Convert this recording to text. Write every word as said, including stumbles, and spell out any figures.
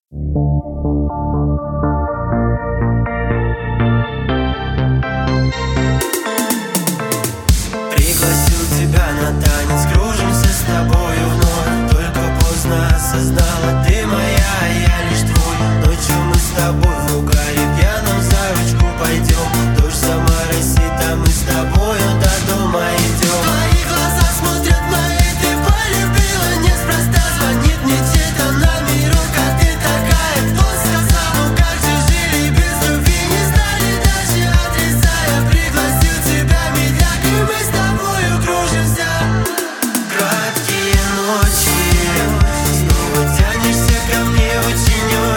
Пригласил тебя на танец, кружимся с тобою вновь. Только поздно осознала, ты моя, а я лишь твой. Ночью мы с тобой в угаре пьяном за ручку пойдем. Дождь сама росит, а мы с тобою до дома идем. Твои глаза смотрят мои, ты полюбила неспроста. Звонит мне чей-то номерок, а ты такая, кто сказал? Ну как же жили без любви, не знали даже адреса. Я пригласил тебя, медляк, и мы с тобою кружимся. Краткие ночи, снова тянешься ко мне очень-очень.